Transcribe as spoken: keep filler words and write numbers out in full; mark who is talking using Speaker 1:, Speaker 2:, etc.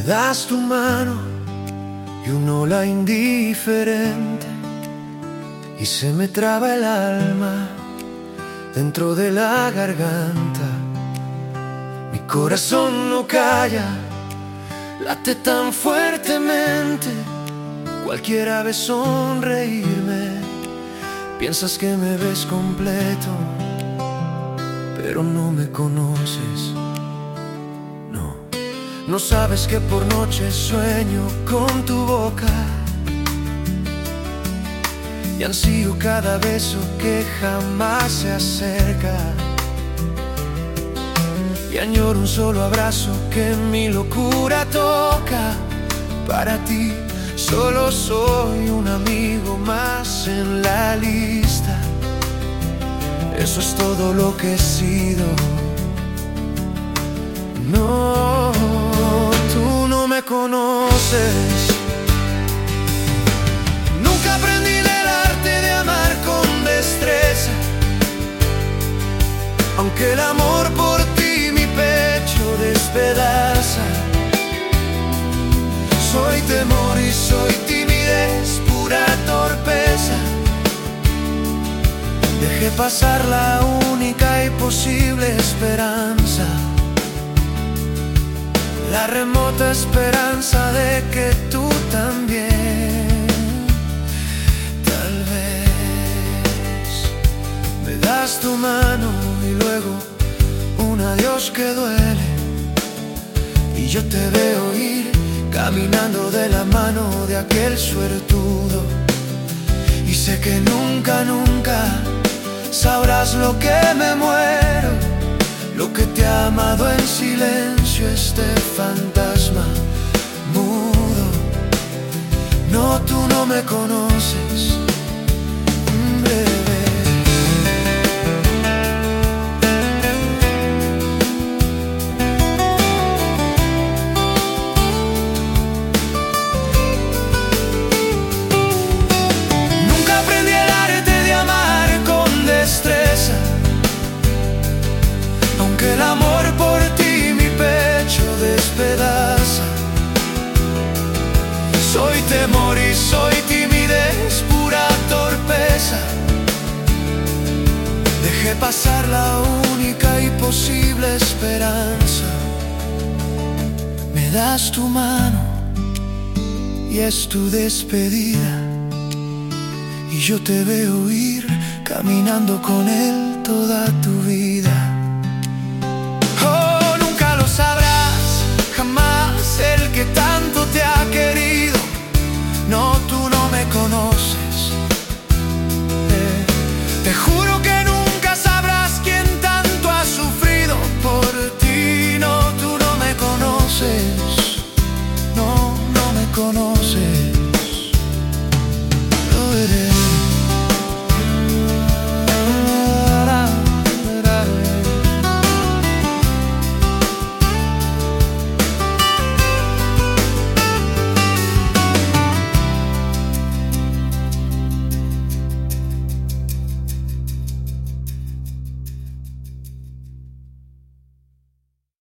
Speaker 1: Me das tu mano y un hola indiferente, y se me traba el alma dentro de la garganta. Mi corazón no calla, late tan fuertemente. Cualquiera ve sonreírme, piensas que me ves completo, pero no me conoces. No, no sabes que por noche sueño con tu boca y ansío cada beso que jamás se acerca, y añoro un solo abrazo que mi locura toca. Para ti solo soy un amigo más en la lista. Eso es todo lo que he sido. No, tú no me conoces. Nunca aprendí el arte de amar con destreza, aunque el amor por ti mi pecho despedaza. Soy temor y soy timidez, pura torpeza. Dejé pasar la única y posible esperanza, la remota esperanza de que tú también, tal vez. Me das tu mano y luego un adiós que duele, y yo te veo ir caminando de la mano de aquel suertudo, y sé que nunca, nunca sabrás lo que me muero, lo que te ha amado en silencio este fantasma mudo. No, tú no me conoces, bebé. Nunca aprendí el arte de amar con destreza, aunque el amor por ti mi pecho despedaza. Soy temor y soy timidez, pura torpeza. Dejé pasar la única y posible esperanza. Me das tu mano y es tu despedida, y yo te veo ir caminando con él toda tu vida.